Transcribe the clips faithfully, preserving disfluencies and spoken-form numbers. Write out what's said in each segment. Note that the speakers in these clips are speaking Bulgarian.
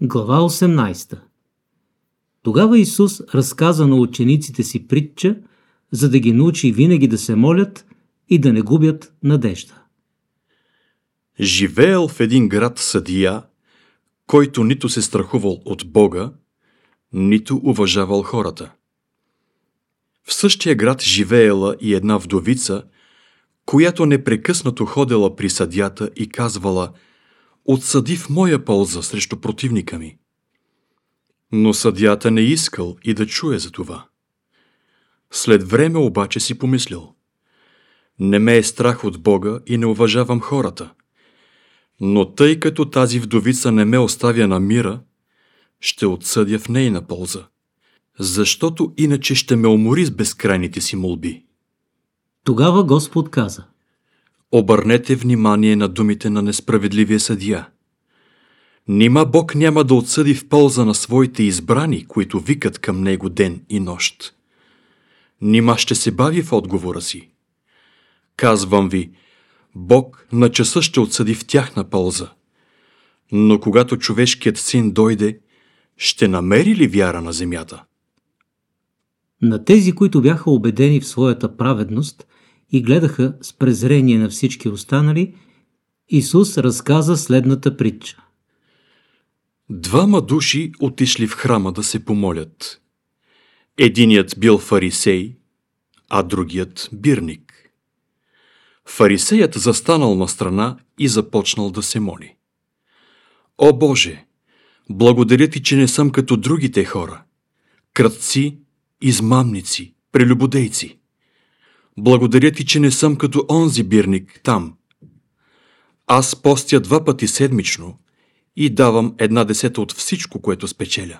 Глава осемнадесета. Тогава Исус разказа на учениците си притча, за да ги научи винаги да се молят и да не губят надежда. Живеел в един град съдия, който нито се страхувал от Бога, нито уважавал хората. В същия град живеела и една вдовица, която непрекъснато ходела при съдията и казвала: „Отсъди в моя полза срещу противника ми“. Но съдията не искал и да чуе за това. След време обаче си помислил: „Не ме е страх от Бога и не уважавам хората. Но тъй като тази вдовица не ме оставя на мира, ще отсъдя в нейна полза, защото иначе ще ме умори с безкрайните си молби“. Тогава Господ каза: Обърнете внимание на думите на несправедливия съдия. Нима Бог няма да отсъди в полза на своите избрани, които викат към Него ден и нощ? Нима ще се бави в отговора си? Казвам ви, Бог на часа ще отсъди в тяхна полза. Но когато човешкият син дойде, ще намери ли вяра на земята? На тези, които бяха убедени в своята праведност и гледаха с презрение на всички останали, Исус разказа следната притча. Двама души отишли в храма да се помолят. Единият бил фарисей, а другият бирник. Фарисеят застанал на страна и започнал да се моли: „О Боже, благодаря ти, че не съм като другите хора, крадци, измамници, прелюбодейци. Благодаря ти, че не съм като онзи бирник там. Аз постя два пъти седмично и давам една десета от всичко, което спечеля“.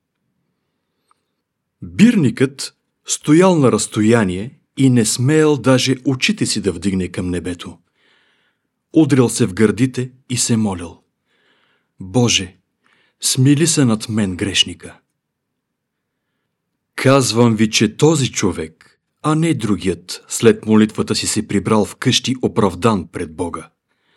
Бирникът стоял на разстояние и не смеял даже очите си да вдигне към небето. Удрял се в гърдите и се молил: „Боже, смили се над мен, грешника“. Казвам ви, че този човек, а не другият, след молитвата си се прибрал вкъщи оправдан пред Бога.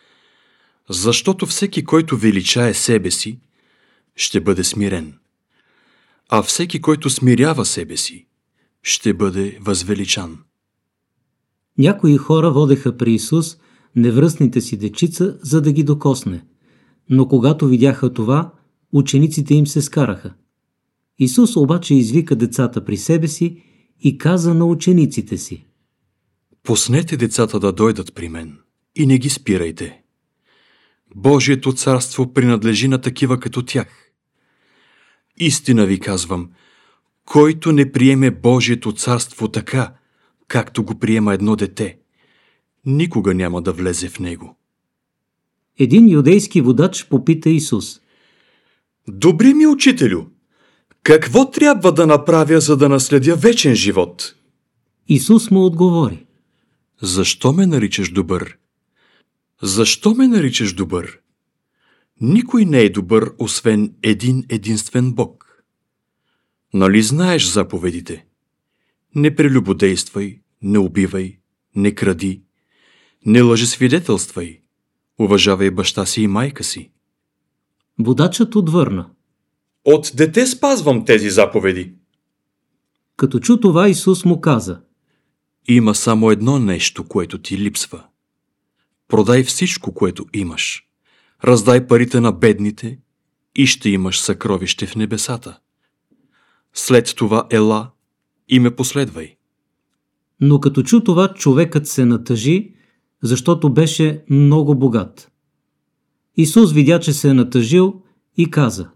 Защото всеки, който величае себе си, ще бъде смирен, а всеки, който смирява себе си, ще бъде възвеличан. Някои хора водеха при Исус невръстните си дечица, за да ги докосне. Но когато видяха това, учениците им се скараха. Исус обаче извика децата при себе си и каза на учениците си: „Пуснете децата да дойдат при мен и не ги спирайте. Божието царство принадлежи на такива като тях. Истина ви казвам, който не приеме Божието царство така, както го приема едно дете, никога няма да влезе в него“. Един юдейски водач попита Исус: „Добри ми учителю, какво трябва да направя, за да наследя вечен живот?“ Исус му отговори: „Защо ме наричаш добър? Защо ме наричаш добър? Никой не е добър, освен един единствен Бог. Нали знаеш заповедите? Не прелюбодействай, не убивай, не кради, не лъжесвидетелствай, уважавай баща си и майка си“. Водачът отвърна: „От дете спазвам тези заповеди“. Като чу това, Исус му каза: „Има само едно нещо, което ти липсва. Продай всичко, което имаш, раздай парите на бедните и ще имаш съкровище в небесата. След това ела и ме последвай“. Но като чу това, човекът се натъжи, защото беше много богат. Исус видя, че се е натъжил и каза: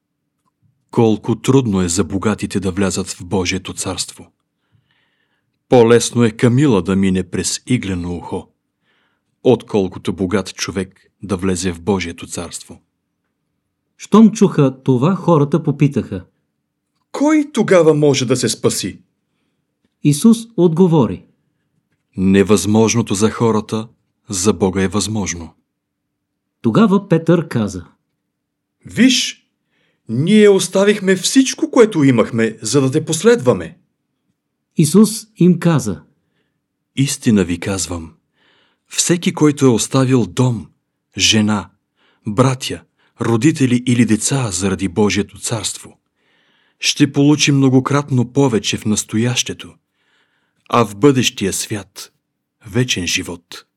„Колко трудно е за богатите да влязат в Божието царство. По-лесно е камила да мине през иглено ухо, отколкото богат човек да влезе в Божието царство“. Щом чуха това, хората попитаха: „Кой тогава може да се спаси?“ Исус отговори: „Невъзможното за хората, за Бога е възможно“. Тогава Петър каза: „Виж, ние оставихме всичко, което имахме, за да те последваме“. Исус им каза: „Истина ви казвам, всеки, който е оставил дом, жена, братя, родители или деца заради Божието царство, ще получи многократно повече в настоящето, а в бъдещия свят вечен живот.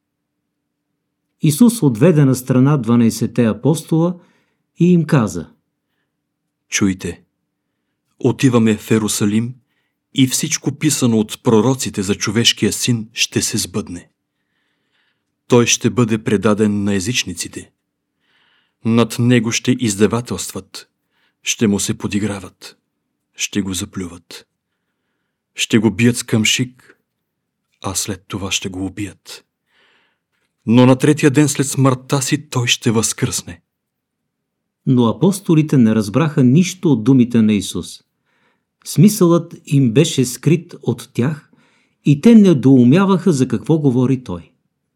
Исус отведе на страна дванайсетте апостола и им каза: Чуйте, отиваме в Ерусалим и всичко писано от пророците за човешкия син ще се сбъдне. Той ще бъде предаден на езичниците. Над него ще издевателстват, ще му се подиграват, ще го заплюват. Ще го бият с камшик, а след това ще го убият. Но на третия ден след смъртта си той ще възкръсне. Но апостолите не разбраха нищо от думите на Исус. Смисълът им беше скрит от тях и те недоумяваха за какво говори Той.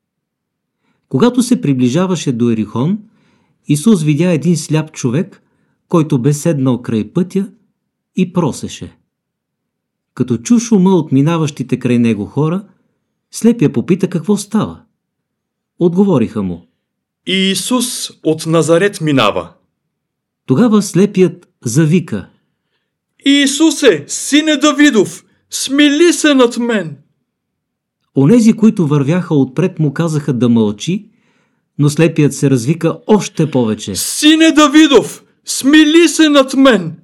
Когато се приближаваше до Ерихон, Исус видя един сляп човек, който бе седнал край пътя и просеше. Като чу шума от минаващите край него хора, слепия попита какво става. Отговориха му: Иисус от Назарет минава. Тогава слепият завика: Иисусе, сине Давидов, смили се над мен! Онези, които вървяха отпред, му казаха да мълчи, но слепият се развика още повече: Сине Давидов, смили се над мен!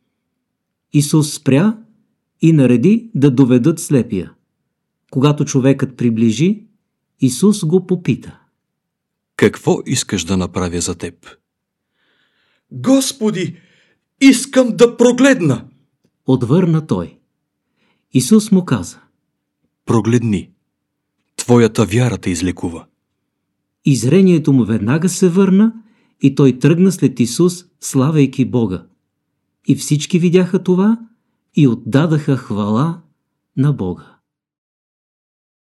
Исус спря и нареди да доведат слепия. Когато човекът приближи, Исус го попита: Какво искаш да направя за теб? Господи, искам да прогледна! Отвърна той. Исус му каза: Прогледни, твоята вяра те излекува. И зрението му веднага се върна и той тръгна след Исус, славейки Бога. И всички видяха това и отдадаха хвала на Бога.